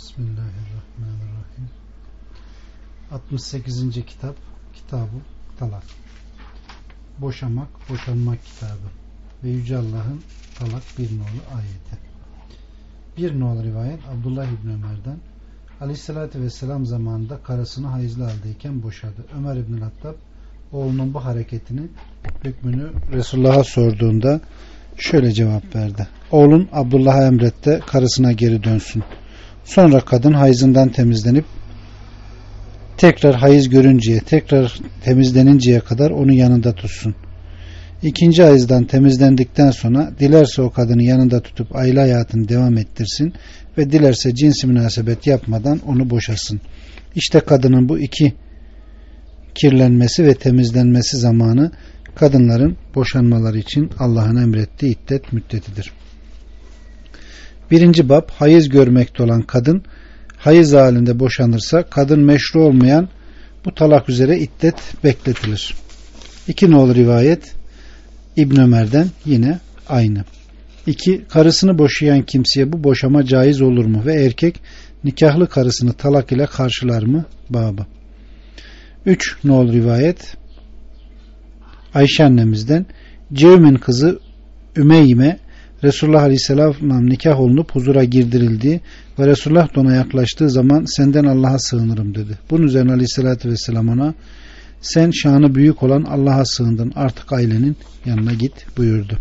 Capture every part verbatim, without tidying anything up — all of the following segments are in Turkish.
Bismillahirrahmanirrahim. altmış sekizinci kitap Kitab-ı Talak. Boşamak, boşanmak kitabı ve Yüce Allah'ın Talak bir nolu ayeti. Bir nolu rivayet Abdullah İbni Ömer'den, Aleyhisselatü Vesselam zamanında karısını hayızlı haldeyken boşadı. Ömer İbni Hattab oğlunun bu hareketini, hükmünü Resulullah'a sorduğunda şöyle cevap verdi: oğlun Abdullah'a emretti, karısına geri dönsün. Sonra kadın hayızından temizlenip tekrar hayız görünceye, tekrar temizleninceye kadar onu yanında tutsun. İkinci hayızdan temizlendikten sonra dilerse o kadını yanında tutup aile hayatını devam ettirsin ve dilerse cinsi münasebet yapmadan onu boşasın. İşte kadının bu iki kirlenmesi ve temizlenmesi zamanı kadınların boşanmaları için Allah'ın emrettiği iddet müddetidir. Birinci bab, hayız görmekte olan kadın hayız halinde boşanırsa kadın meşru olmayan bu talak üzere iddet bekletilir. İki nolu rivayet İbn Ömer'den yine aynı. İki, karısını boşayan kimseye bu boşama caiz olur mu ve erkek nikahlı karısını talak ile karşılar mı? Babı. Üç nolu rivayet Ayşe annemizden, Cevm'in kızı Ümeyme Resulullah Aleyhisselam'la nikah olunup huzura girdirildiği ve Resulullah da ona yaklaştığı zaman senden Allah'a sığınırım dedi. Bunun üzerine Aleyhisselatü Vesselam ona sen şanı büyük olan Allah'a sığındın, artık ailenin yanına git buyurdu.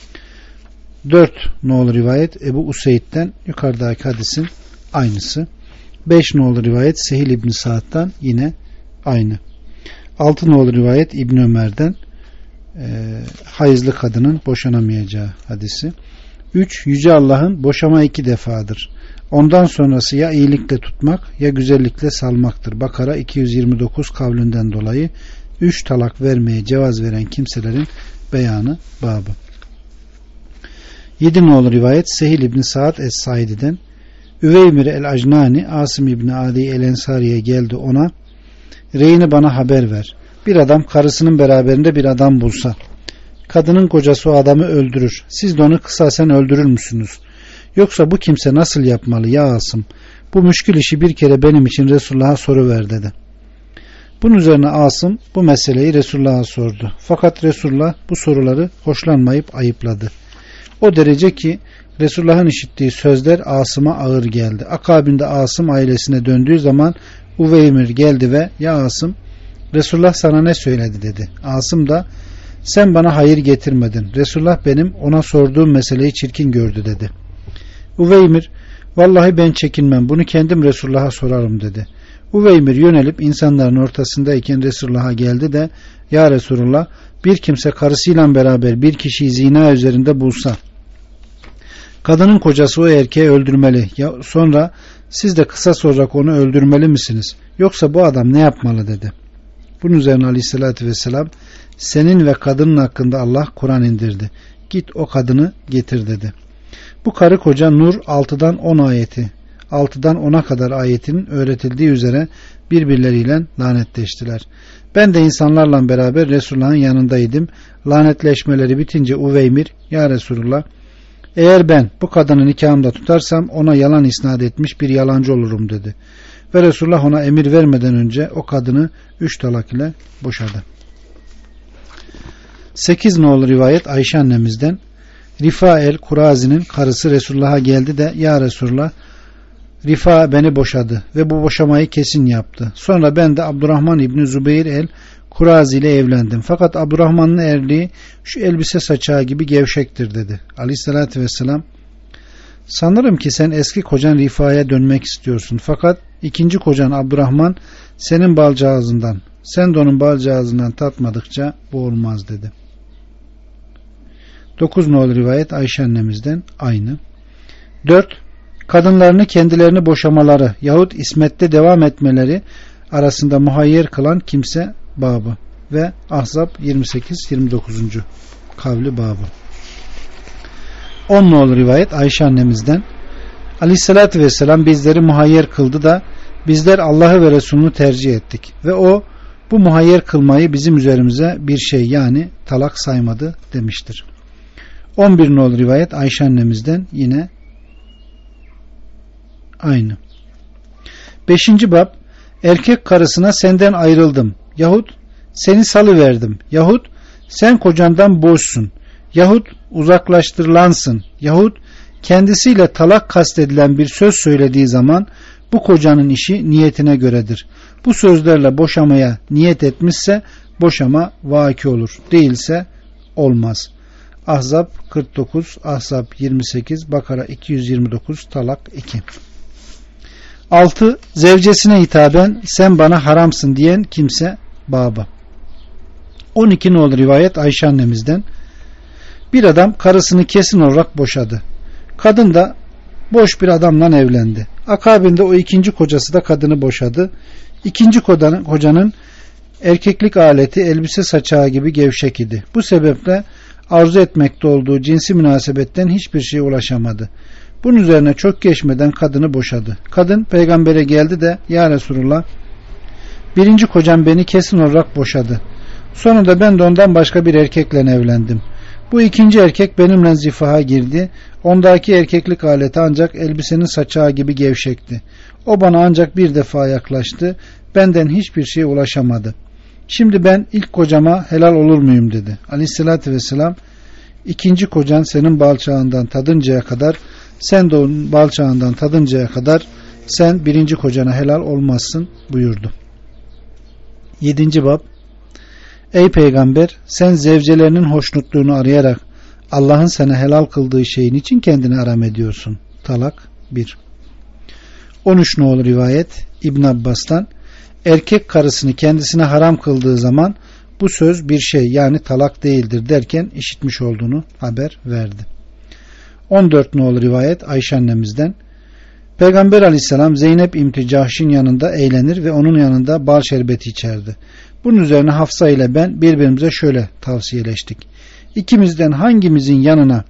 Dört nolu rivayet Ebu Useyd'den, yukarıdaki hadisin aynısı. Beş nolu rivayet Sehil İbni Sa'd'dan, yine aynı. Altı nolu rivayet İbn Ömer'den, e, hayızlı kadının boşanamayacağı hadisi. Üç, Yüce Allah'ın boşama iki defadır. Ondan sonrası ya iyilikle tutmak ya güzellikle salmaktır. Bakara iki yüz yirmi dokuz kavlinden dolayı üç talak vermeye cevaz veren kimselerin beyanı babı. Yedi nolu rivayet Sehil İbni Sa'd Es-Saidi'den, Üveymir el-Acnani Asım İbni Adi el-Ensari'ye geldi, ona reyini bana haber ver. Bir adam karısının beraberinde bir adam bulsa, kadının kocası o adamı öldürür. Siz de onu kısasen öldürür müsünüz? Yoksa bu kimse nasıl yapmalı ya Asım? Bu müşkül işi bir kere benim için Resulullah'a soruver dedi. Bunun üzerine Asım bu meseleyi Resulullah'a sordu. Fakat Resulullah bu soruları hoşlanmayıp ayıpladı. O derece ki Resulullah'ın işittiği sözler Asım'a ağır geldi. Akabinde Asım ailesine döndüğü zaman Uveymir geldi ve ya Asım, Resulullah sana ne söyledi dedi. Asım da sen bana hayır getirmedin. Resulullah benim ona sorduğum meseleyi çirkin gördü dedi. Uveymir vallahi ben çekinmem, bunu kendim Resulullah'a sorarım dedi. Uveymir yönelip insanların ortasındayken Resulullah'a geldi de ya Resulullah, bir kimse karısıyla beraber bir kişiyi zina üzerinde bulsa kadının kocası o erkeği öldürmeli, ya sonra siz de kısas olarak onu öldürmeli misiniz? Yoksa bu adam ne yapmalı dedi. Bunun üzerine Aleyhisselatü Vesselam senin ve kadının hakkında Allah Kur'an indirdi. Git o kadını getir dedi. Bu karı koca Nur altıdan on ayeti, altıdan ona kadar ayetinin öğretildiği üzere birbirleriyle lanetleştiler. Ben de insanlarla beraber Resulullah'ın yanındaydım. Lanetleşmeleri bitince Uveymir ya Resulullah, eğer ben bu kadını nikahımda tutarsam ona yalan isnat etmiş bir yalancı olurum dedi. Ve Resulullah ona emir vermeden önce o kadını üç talak ile boşadı. Sekiz nolu rivayet Ayşe annemizden, Rifa el-Kurazi'nin karısı Resulullah'a geldi de ya Resulullah, Rifa beni boşadı ve bu boşamayı kesin yaptı. Sonra ben de Abdurrahman İbni Zübeyir el-Kurazi ile evlendim. Fakat Abdurrahman'ın erliği şu elbise saçağı gibi gevşektir dedi. Aleyhissalatü vesselam, sanırım ki sen eski kocan Rifa'ya dönmek istiyorsun. Fakat ikinci kocan Abdurrahman senin balcağızından, sen de onun balcağızından tatmadıkça bu olmaz dedi. Dokuz nolu rivayet Ayşe annemizden aynı. Dört, kadınlarını kendilerini boşamaları yahut ismette devam etmeleri arasında muhayyer kılan kimse babı ve Ahzab yirmi sekiz yirmi dokuzuncu kavli babı. On nolu rivayet Ayşe annemizden, Aleyhisselatü Vesselam bizleri muhayyer kıldı da bizler Allah'ı ve Resulünü tercih ettik ve o bu muhayyer kılmayı bizim üzerimize bir şey, yani talak saymadı demiştir. On bir nolu rivayet Ayşe annemizden yine aynı. Beşinci bab, erkek karısına senden ayrıldım yahut seni salıverdim yahut sen kocandan boşsun yahut uzaklaştırılansın yahut kendisiyle talak kastedilen bir söz söylediği zaman bu kocanın işi niyetine göredir. Bu sözlerle boşamaya niyet etmişse boşama vaki olur. Değilse olmaz. Ahzab kırk dokuz, Ahzab yirmi sekiz, Bakara iki yüz yirmi dokuz, Talak iki. altı. Zevcesine hitaben sen bana haramsın diyen kimse babı. on iki nolu rivayet Ayşe annemizden. Bir adam karısını kesin olarak boşadı. Kadın da boş bir adamla evlendi. Akabinde o ikinci kocası da kadını boşadı. İkinci kocanın, kocanın erkeklik aleti elbise saçağı gibi gevşek idi. Bu sebeple arzu etmekte olduğu cinsi münasebetten hiçbir şeye ulaşamadı. Bunun üzerine çok geçmeden kadını boşadı. Kadın peygambere geldi de ya Resulullah, birinci kocam beni kesin olarak boşadı. Sonunda ben de ondan başka bir erkekle evlendim. Bu ikinci erkek benimle zifaha girdi. Ondaki erkeklik aleti ancak elbisenin saçağı gibi gevşekti. O bana ancak bir defa yaklaştı. Benden hiçbir şeye ulaşamadı. Şimdi ben ilk kocama helal olur muyum dedi. Aleyhissalatü vesselam, ikinci kocan senin balçağından tadıncaya kadar, sen de onun balçağından tadıncaya kadar sen birinci kocana helal olmazsın buyurdu. Yedinci bab. Ey peygamber, sen zevcelerinin hoşnutluğunu arayarak Allah'ın sana helal kıldığı şeyin için kendini aram ediyorsun. Talak bir. on üç nolu rivayet İbn Abbas'tan, erkek karısını kendisine haram kıldığı zaman bu söz bir şey yani talak değildir derken işitmiş olduğunu haber verdi. on dört nolu rivayet Ayşe annemizden, Peygamber aleyhisselam Zeynep İmti Cahş'in yanında eğlenir ve onun yanında bal şerbeti içerdi. Bunun üzerine Hafsa ile ben birbirimize şöyle tavsiyeleştik. İkimizden hangimizin yanına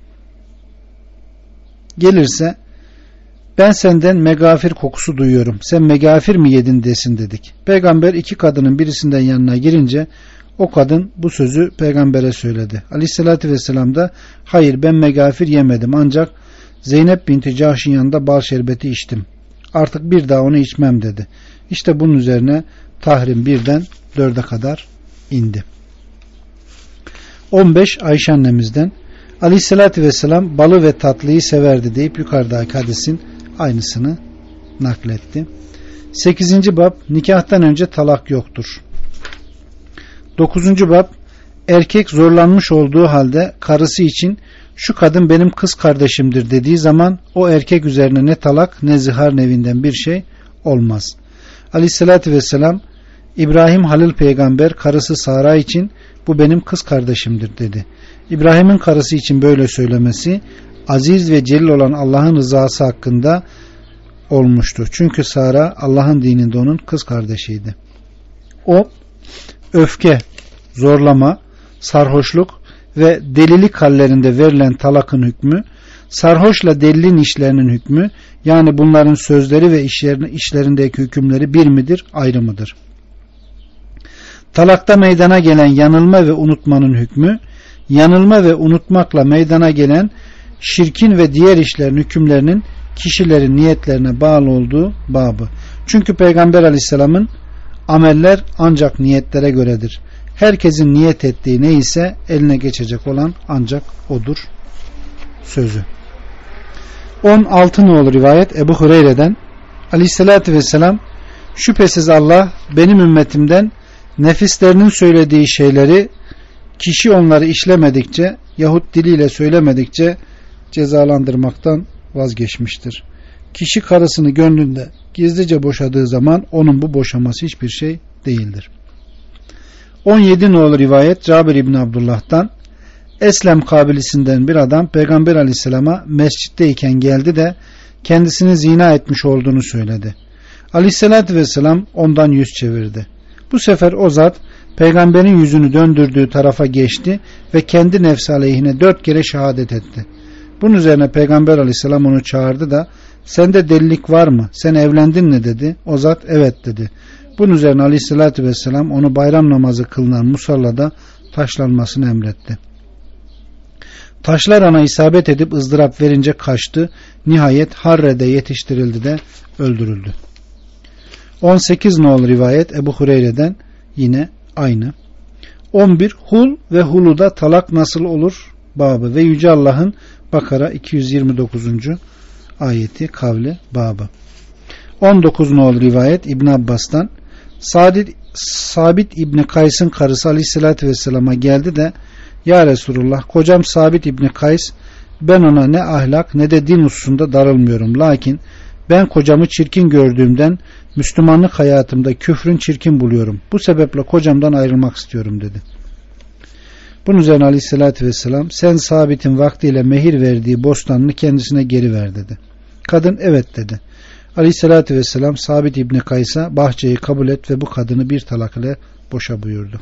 gelirse ben senden megafir kokusu duyuyorum, sen megafir mi yedin desin dedik. Peygamber iki kadının birisinden yanına girince o kadın bu sözü peygambere söyledi. Aleyhissalatü vesselam da hayır ben megafir yemedim ancak Zeynep binti Cahş'ın yanında bal şerbeti içtim. Artık bir daha onu içmem dedi. İşte bunun üzerine tahrim birden dörde kadar indi. on beş Ayşe annemizden, Aleyhissalatü vesselam balı ve tatlıyı severdi deyip yukarıdaki hadisin aynısını nakletti. sekizinci bab. Nikahtan önce talak yoktur. dokuzuncu bab. Erkek zorlanmış olduğu halde karısı için şu kadın benim kız kardeşimdir dediği zaman o erkek üzerine ne talak ne zihar nevinden bir şey olmaz. Aleyhissalatü vesselam İbrahim Halil peygamber karısı Sara için bu benim kız kardeşimdir dedi. İbrahim'in karısı için böyle söylemesi aziz ve celil olan Allah'ın rızası hakkında olmuştu. Çünkü Sara Allah'ın dininde onun kız kardeşiydi. O öfke, zorlama, sarhoşluk ve delilik hallerinde verilen talakın hükmü, sarhoşla delinin işlerinin hükmü, yani bunların sözleri ve işlerindeki hükümleri bir midir, ayrı mıdır? Talakta meydana gelen yanılma ve unutmanın hükmü, yanılma ve unutmakla meydana gelen şirkin ve diğer işlerin hükümlerinin kişilerin niyetlerine bağlı olduğu babı. Çünkü Peygamber Aleyhisselam'ın ameller ancak niyetlere göredir. Herkesin niyet ettiği neyse eline geçecek olan ancak odur sözü. on altı nolu rivayet Ebu Hureyre'den, Aleyhisselatü Vesselam, şüphesiz Allah benim ümmetimden nefislerinin söylediği şeyleri kişi onları işlemedikçe yahut diliyle söylemedikçe cezalandırmaktan vazgeçmiştir. Kişi karısını gönlünde gizlice boşadığı zaman onun bu boşaması hiçbir şey değildir. on yedi nolu rivayet Cabir İbni Abdullah'tan, Eslem kabilesinden bir adam Peygamber Aleyhisselam'a mescitteyken geldi de kendisini zina etmiş olduğunu söyledi. Aleyhisselatü Vesselam ondan yüz çevirdi. Bu sefer o zat Peygamberin yüzünü döndürdüğü tarafa geçti ve kendi nefsi aleyhine dört kere şehadet etti. Bunun üzerine Peygamber Aleyhisselam onu çağırdı da sende delilik var mı? Sen evlendin mi dedi. O zat evet dedi. Bunun üzerine Aleyhisselatü Vesselam onu bayram namazı kılınan musallada taşlanmasını emretti. Taşlar ona isabet edip ızdırap verince kaçtı. Nihayet Harre'de yetiştirildi de öldürüldü. on sekiz nolu rivayet Ebu Hureyre'den, yine aynı. on bir Hul ve huluda talak nasıl olur babı ve Yüce Allah'ın Bakara iki yüz yirmi dokuzuncu ayeti kavli babı. on dokuz nolu rivayet İbn Abbas'tan, Sadid, Sabit İbni Kays'ın karısı Aleyhisselatü Vesselam'a geldi de, ya Resulullah, kocam Sabit İbni Kays, ben ona ne ahlak ne de din hususunda darılmıyorum. Lakin ben kocamı çirkin gördüğümden Müslümanlık hayatımda küfrün çirkin buluyorum. Bu sebeple kocamdan ayrılmak istiyorum dedi. Bunun üzerine Aleyhisselatü Vesselam, sen Sabit'in vaktiyle mehir verdiği bostanını kendisine geri ver dedi. Kadın evet dedi. Aleyhisselatü Vesselam Sabit İbni Kays'a bahçeyi kabul et ve bu kadını bir talak ile boşa buyurdu.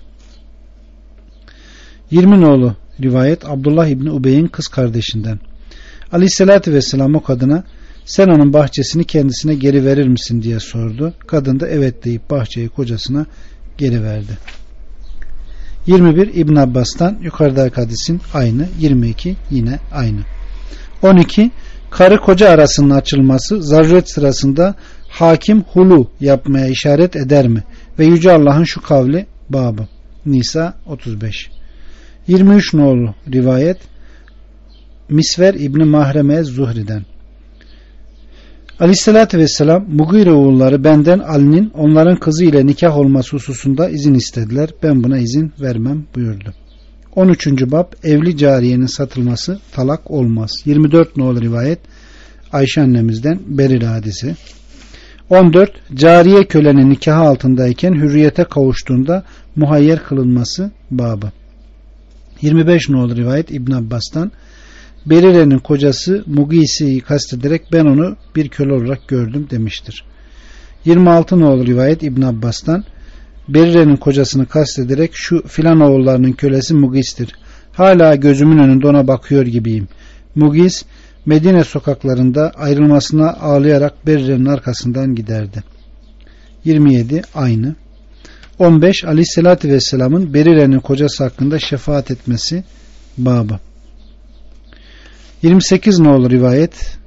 yirmi nolu rivayet Abdullah İbni Ubey'in kız kardeşinden. Aleyhisselatü Vesselam o kadına, sen onun bahçesini kendisine geri verir misin diye sordu. Kadın da evet deyip bahçeyi kocasına geri verdi. yirmi bir İbn Abbas'tan, yukarıdaki hadisin aynı. yirmi iki yine aynı. on iki Karı koca arasının açılması zaruret sırasında hakim hulu yapmaya işaret eder mi? Ve Yüce Allah'ın şu kavli babı. Nisa otuz beş. yirmi üç nolu rivayet Misver İbni Mahreme Zuhri'den. Aleyhissalatü Vesselam, Mugire oğulları benden Ali'nin onların kızı ile nikah olması hususunda izin istediler. Ben buna izin vermem buyurdu. on üçüncü bab evli cariyenin satılması talak olmaz. yirmi dört nolu rivayet Ayşe annemizden Beril hadisi. on dört Cariye kölenin nikahı altındayken hürriyete kavuştuğunda muhayyer kılınması babı. yirmi beş nolu rivayet İbn Abbas'tan, Berire'nin kocası Mugisi'yi kastederek ben onu bir köle olarak gördüm demiştir. yirmi altı nolu rivayet İbn Abbas'tan, Berire'nin kocasını kastederek şu filan oğullarının kölesi Mugis'tir. Hala gözümün önünde ona bakıyor gibiyim. Mugis Medine sokaklarında ayrılmasına ağlayarak Berire'nin arkasından giderdi. yirmi yedi aynı. on beş Aleyhisselatü Vesselam'ın Berire'nin kocası hakkında şefaat etmesi babı. yirmi sekiz nolu rivayet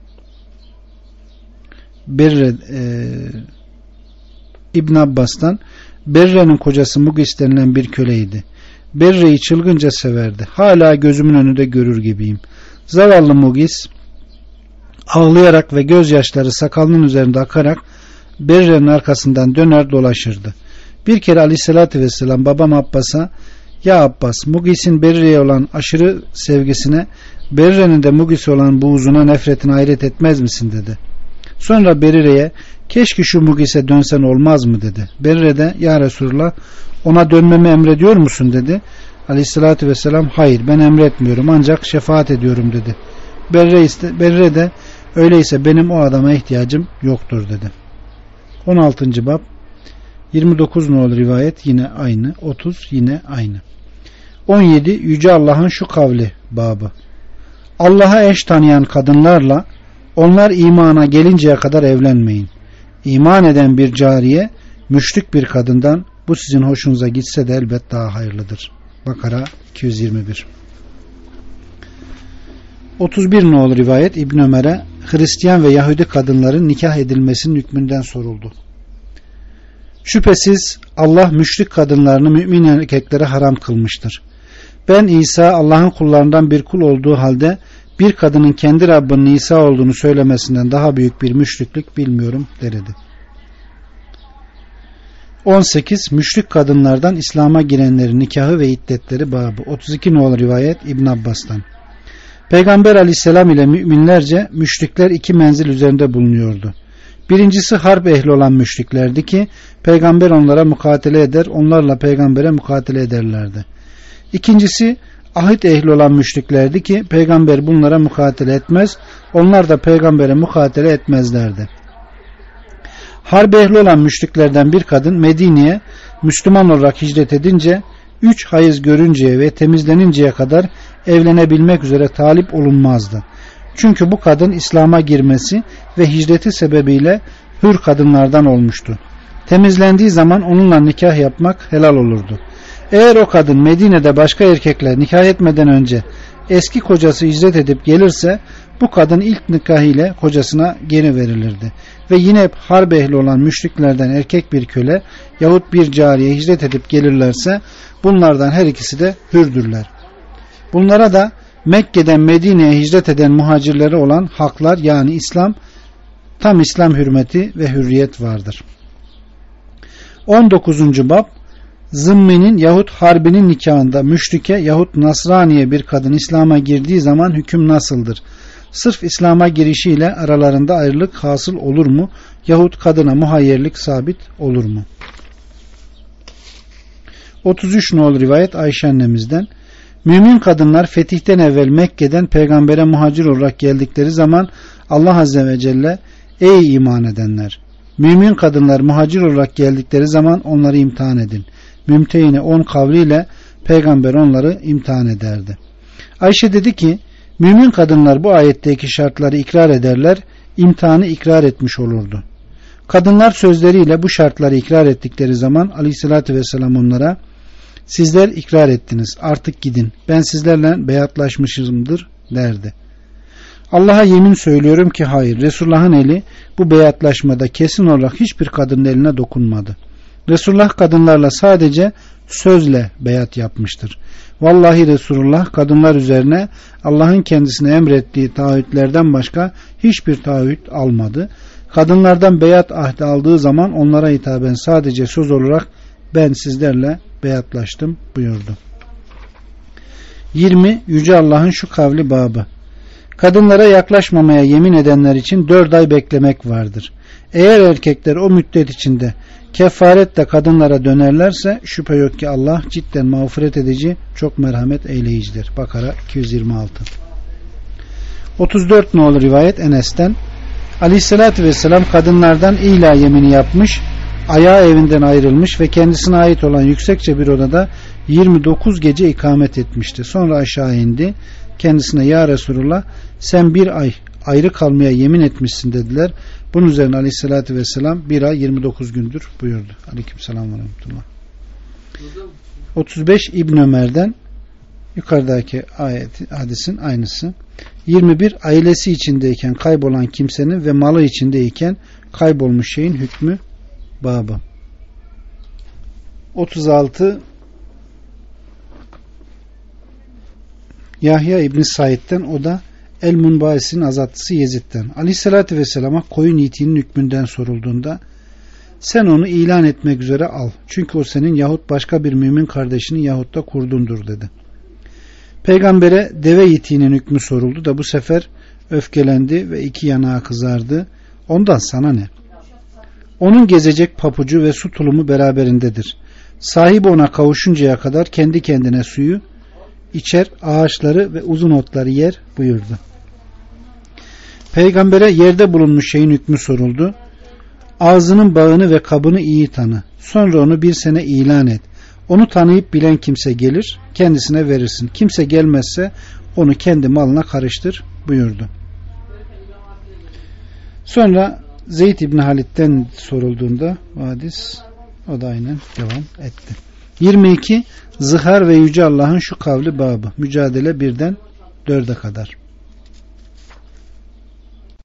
Berre e, İbn Abbas'tan, Berre'nin kocası Mugis denilen bir köleydi. Berre'yi çılgınca severdi. Hala gözümün önünde görür gibiyim. Zavallı Mugis ağlayarak ve gözyaşları sakalının üzerinde akarak Berre'nin arkasından döner dolaşırdı. Bir kere Aleyhisselatü Vesselam babam Abbas'a, ya Abbas, Mugis'in Berre'ye olan aşırı sevgisine, Berre'nin de Mugis'e olan buğzuna, nefretine hayret etmez misin dedi. Sonra Berire'ye, keşke şu Mugis'e dönsen olmaz mı dedi. Berire de, ya Resulullah, ona dönmemi emrediyor musun dedi. Aleyhissalatü vesselam, hayır ben emretmiyorum ancak şefaat ediyorum dedi. Berire, iste, Berire de, öyleyse benim o adama ihtiyacım yoktur dedi. on altıncı bab yirmi dokuz nolu rivayet yine aynı. otuz yine aynı. on yedi Yüce Allah'ın şu kavli babı. Allah'a eş tanıyan kadınlarla onlar imana gelinceye kadar evlenmeyin. İman eden bir cariye müşrik bir kadından, bu sizin hoşunuza gitse de elbet daha hayırlıdır. Bakara iki yüz yirmi bir. otuz bir nolu rivayet İbn Ömer'e Hristiyan ve Yahudi kadınların nikah edilmesinin hükmünden soruldu. Şüphesiz Allah müşrik kadınlarını mümin erkeklere haram kılmıştır. Ben İsa Allah'ın kullarından bir kul olduğu halde bir kadının kendi Rabbinin İsa olduğunu söylemesinden daha büyük bir müşriklik bilmiyorum derdi. on sekiz Müşrik kadınlardan İslam'a girenlerin nikahı ve iddetleri babı. otuz iki nolu rivayet İbn Abbas'tan. Peygamber aleyhisselam ile müminlerce müşrikler iki menzil üzerinde bulunuyordu. Birincisi harp ehli olan müşriklerdi ki peygamber onlara mukatele eder, onlarla peygambere mukatele ederlerdi. İkincisi ahit ehli olan müşriklerdi ki peygamber bunlara mukatele etmez, onlar da peygambere mukatele etmezlerdi. Harp ehli olan müşriklerden bir kadın Medine'ye Müslüman olarak hicret edince üç hayız görünceye ve temizleninceye kadar evlenebilmek üzere talip olunmazdı. Çünkü bu kadın İslam'a girmesi ve hicreti sebebiyle hür kadınlardan olmuştu. Temizlendiği zaman onunla nikah yapmak helal olurdu. Eğer o kadın Medine'de başka erkekle nikah etmeden önce eski kocası hicret edip gelirse bu kadın ilk nikah ile kocasına geri verilirdi. ve yine harp ehli olan müşriklerden erkek bir köle yahut bir cariye hicret edip gelirlerse bunlardan her ikisi de hürdürler. Bunlara da Mekke'den Medine'ye hicret eden muhacirleri olan haklar yani İslam, tam İslam hürmeti ve hürriyet vardır. on dokuzuncu bab Zımmenin yahut harbinin nikahında müşrike yahut Nasraniye bir kadın İslam'a girdiği zaman hüküm nasıldır? Sırf İslam'a girişiyle aralarında ayrılık hasıl olur mu? Yahut kadına muhayyerlik sabit olur mu? otuz üç nolu rivayet Ayşe annemizden. Mümin kadınlar fetihten evvel Mekke'den peygambere muhacir olarak geldikleri zaman Allah Azze ve Celle ey iman edenler! Mümin kadınlar muhacir olarak geldikleri zaman onları imtihan edin. Mümtehine on kavliyle peygamber onları imtihan ederdi. Ayşe dedi ki mümin kadınlar bu ayetteki şartları ikrar ederler, imtihanı ikrar etmiş olurdu. Kadınlar sözleriyle bu şartları ikrar ettikleri zaman Aleyhisselatü Vesselam onlara sizler ikrar ettiniz artık gidin ben sizlerle beyatlaşmışımdır derdi. Allah'a yemin söylüyorum ki hayır, Resulullah'ın eli bu beyatlaşmada kesin olarak hiçbir kadının eline dokunmadı. Resulullah kadınlarla sadece sözle beyat yapmıştır. Vallahi Resulullah kadınlar üzerine Allah'ın kendisine emrettiği taahhütlerden başka hiçbir taahhüt almadı. Kadınlardan beyat ahdi aldığı zaman onlara hitaben sadece söz olarak ben sizlerle beyatlaştım buyurdu. yirmi Yüce Allah'ın şu kavli babı. Kadınlara yaklaşmamaya yemin edenler için dört ay beklemek vardır. Eğer erkekler o müddet içinde kefaretle kadınlara dönerlerse şüphe yok ki Allah cidden mağfiret edici, çok merhamet eyleyicidir. Bakara iki yüz yirmi altı. otuz dört nolu rivayet Enes'ten. Aleyhissalatü vesselam kadınlardan ila yemini yapmış, ayağı evinden ayrılmış ve kendisine ait olan yüksekçe bir odada yirmi dokuz gece ikamet etmişti. Sonra aşağı indi. Kendisine ya Resulullah sen bir ay ayrı kalmaya yemin etmişsin dediler. Bunun üzerine Aleyhisselatü Vesselam bir ay yirmi dokuz gündür buyurdu. Aleykümselam ve rahmetullah. otuz beş İbn Ömer'den yukarıdaki ayet, hadisin aynısı. yirmi bir ailesi içindeyken kaybolan kimsenin ve malı içindeyken kaybolmuş şeyin hükmü babı. otuz altı Yahya İbni Said'den, o da El-Munbais'in azatlısı Yezid'den. Aleyhissalatü Vesselam'a koyun yiğitinin hükmünden sorulduğunda sen onu ilan etmek üzere al. Çünkü o senin yahut başka bir mümin kardeşinin yahut da kurdundur dedi. Peygambere deve yiğitinin hükmü soruldu da bu sefer öfkelendi ve iki yanağı kızardı. Ondan sana ne? Onun gezecek papucu ve su tulumu beraberindedir. Sahibi ona kavuşuncaya kadar kendi kendine suyu içer, ağaçları ve uzun otları yer buyurdu. Peygambere yerde bulunmuş şeyin hükmü soruldu. Ağzının bağını ve kabını iyi tanı. Sonra onu bir sene ilan et. Onu tanıyıp bilen kimse gelir, kendisine verirsin. Kimse gelmezse onu kendi malına karıştır buyurdu. Sonra Zeyd İbni Halid'den sorulduğunda hadis o da aynen devam etti. yirmi iki Zihar ve Yüce Allah'ın şu kavli babı. Mücadele birden dörde kadar.